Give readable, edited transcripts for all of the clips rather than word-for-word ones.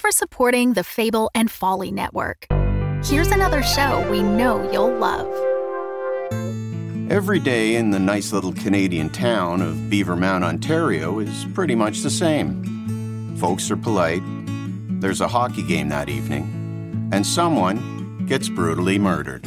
for supporting the Fable and Folly Network. Here's another show we know you'll love. Every day in the nice little Canadian town of Beavermount, Ontario is pretty much the same. Folks are polite, there's a hockey game that evening, and someone gets brutally murdered.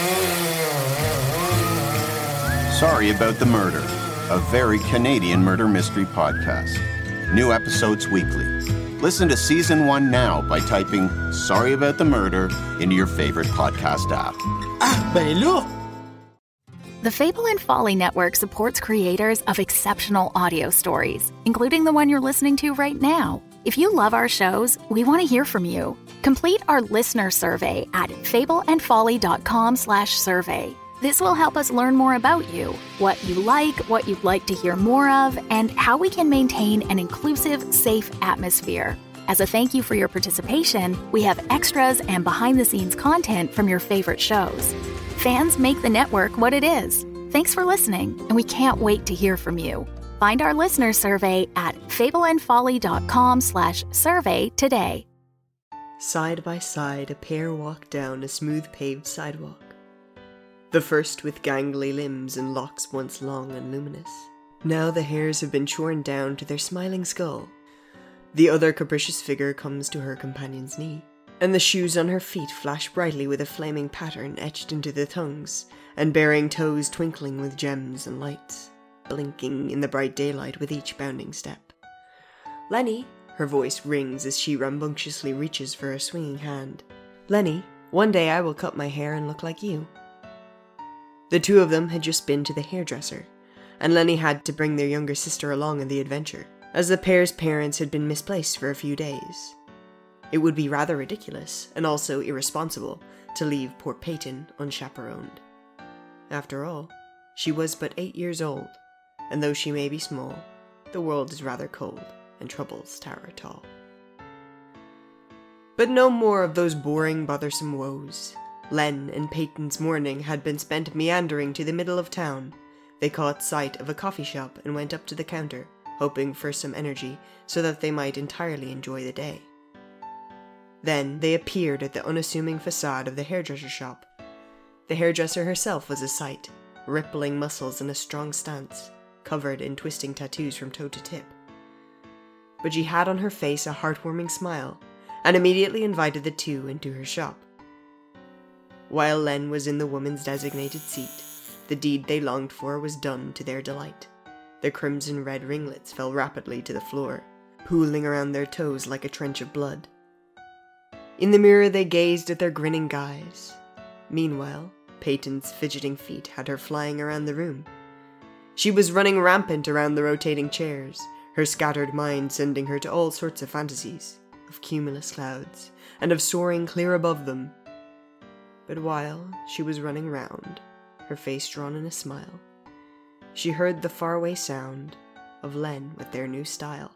Sorry About the Murder, a very Canadian murder mystery podcast. New episodes weekly. Listen to Season 1 now by typing Sorry About the Murder into your favorite podcast app. Ah, ben là! The Fable and Folly Network supports creators of exceptional audio stories, including the one you're listening to right now. If you love our shows, we want to hear from you. Complete our listener survey at fableandfolly.com/survey. This will help us learn more about you, what you like, what you'd like to hear more of, and how we can maintain an inclusive, safe atmosphere. As a thank you for your participation, we have extras and behind-the-scenes content from your favorite shows. Fans make the network what it is. Thanks for listening, and we can't wait to hear from you. Find our listener survey at fableandfolly.com/survey today. Side by side, a pair walked down a smooth paved sidewalk. The first with gangly limbs and locks once long and luminous. Now the hairs have been shorn down to their smiling skull. The other capricious figure comes to her companion's knee, and the shoes on her feet flash brightly with a flaming pattern etched into the tongues, and bearing toes twinkling with gems and lights, blinking in the bright daylight with each bounding step. Lenny, her voice rings as she rambunctiously reaches for a swinging hand. Lenny, one day I will cut my hair and look like you. The two of them had just been to the hairdresser, and Lenny had to bring their younger sister along on the adventure, as the pair's parents had been misplaced for a few days. It would be rather ridiculous, and also irresponsible, to leave poor Peyton unchaperoned. After all, she was but 8 years old, and though she may be small, the world is rather cold, and troubles tower tall. But no more of those boring, bothersome woes. Len and Peyton's morning had been spent meandering to the middle of town. They caught sight of a coffee shop and went up to the counter, hoping for some energy so that they might entirely enjoy the day. Then they appeared at the unassuming facade of the hairdresser shop. The hairdresser herself was a sight, rippling muscles in a strong stance, covered in twisting tattoos from toe to tip. But she had on her face a heartwarming smile, and immediately invited the two into her shop. While Len was in the woman's designated seat, the deed they longed for was done to their delight. Their crimson-red ringlets fell rapidly to the floor, pooling around their toes like a trench of blood. In the mirror they gazed at their grinning guys. Meanwhile, Peyton's fidgeting feet had her flying around the room. She was running rampant around the rotating chairs, her scattered mind sending her to all sorts of fantasies, of cumulus clouds, and of soaring clear above them. But while she was running round, her face drawn in a smile, she heard the faraway sound of Len with their new style.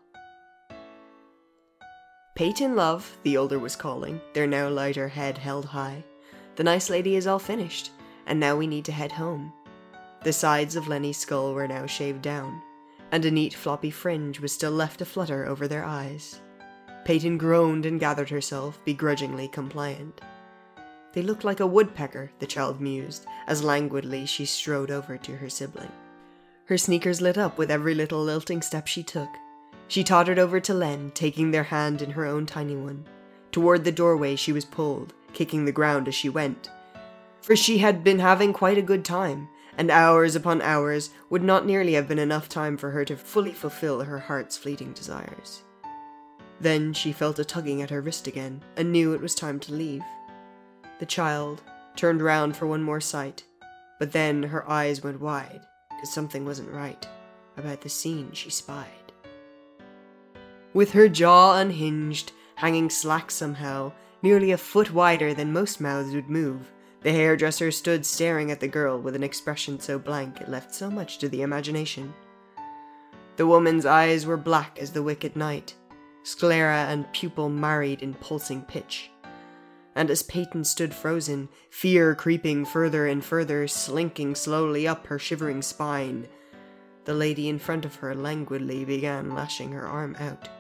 Peyton, love, the older was calling, their now lighter head held high. The nice lady is all finished, and now we need to head home. The sides of Lenny's skull were now shaved down, and a neat floppy fringe was still left aflutter over their eyes. Peyton groaned and gathered herself, begrudgingly compliant. They looked like a woodpecker, the child mused, as languidly she strode over to her sibling. Her sneakers lit up with every little lilting step she took. She tottered over to Len, taking their hand in her own tiny one. Toward the doorway she was pulled, kicking the ground as she went. For she had been having quite a good time, and hours upon hours would not nearly have been enough time for her to fully fulfill her heart's fleeting desires. Then she felt a tugging at her wrist again, and knew it was time to leave. The child turned round for one more sight, but then her eyes went wide, because something wasn't right about the scene she spied. With her jaw unhinged, hanging slack somehow, nearly a foot wider than most mouths would move, the hairdresser stood staring at the girl with an expression so blank it left so much to the imagination. The woman's eyes were black as the wicked night, sclera and pupil married in pulsing pitch. And as Peyton stood frozen, fear creeping further and further, slinking slowly up her shivering spine, the lady in front of her languidly began lashing her arm out,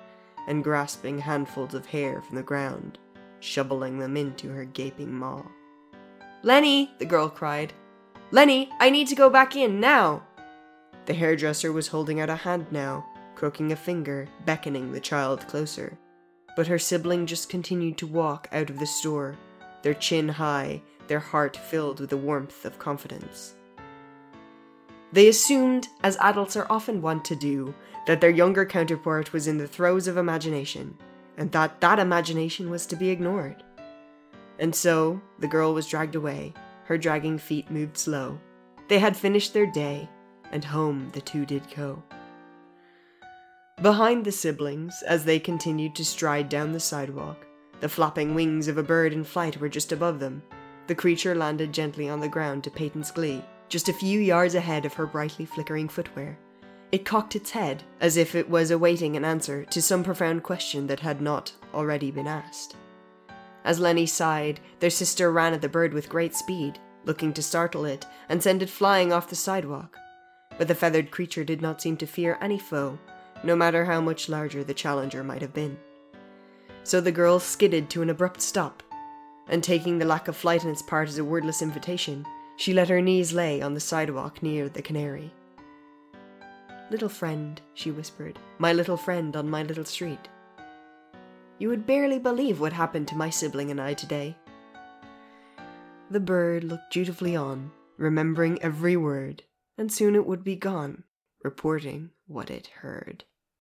and grasping handfuls of hair from the ground, shoveling them into her gaping maw. "Lenny!" the girl cried. "Lenny, I need to go back in, now!" The hairdresser was holding out a hand now, crooking a finger, beckoning the child closer. But her sibling just continued to walk out of the store, their chin high, their heart filled with the warmth of confidence. They assumed, as adults are often wont to do, that their younger counterpart was in the throes of imagination, and that imagination was to be ignored. And so, the girl was dragged away, her dragging feet moved slow. They had finished their day, and home the two did go. Behind the siblings, as they continued to stride down the sidewalk, the flapping wings of a bird in flight were just above them. The creature landed gently on the ground to Peyton's glee, just a few yards ahead of her brightly flickering footwear. It cocked its head, as if it was awaiting an answer to some profound question that had not already been asked. As Lenny sighed, their sister ran at the bird with great speed, looking to startle it and send it flying off the sidewalk. But the feathered creature did not seem to fear any foe, no matter how much larger the challenger might have been. So the girl skidded to an abrupt stop, and taking the lack of flight on its part as a wordless invitation, she let her knees lay on the sidewalk near the canary. "Little friend," she whispered, "my little friend on my little street. You would barely believe what happened to my sibling and I today." The bird looked dutifully on, remembering every word, and soon it would be gone, reporting what it heard.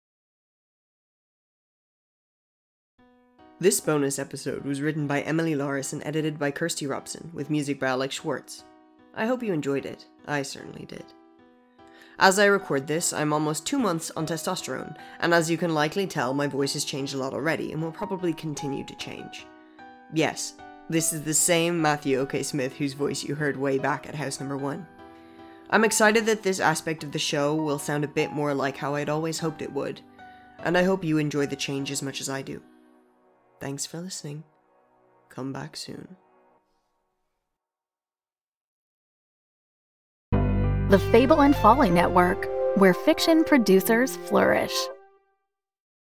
This bonus episode was written by Emily Loris and edited by Kirsty Robson, with music by Alex Schwartz. I hope you enjoyed it. I certainly did. As I record this, I'm almost 2 months on testosterone, and as you can likely tell, my voice has changed a lot already, and will probably continue to change. Yes, this is the same Matthew O.K. Smith whose voice you heard way back at House Number 1. I'm excited that this aspect of the show will sound a bit more like how I'd always hoped it would, and I hope you enjoy the change as much as I do. Thanks for listening. Come back soon. The Fable and Folly Network, where fiction producers flourish.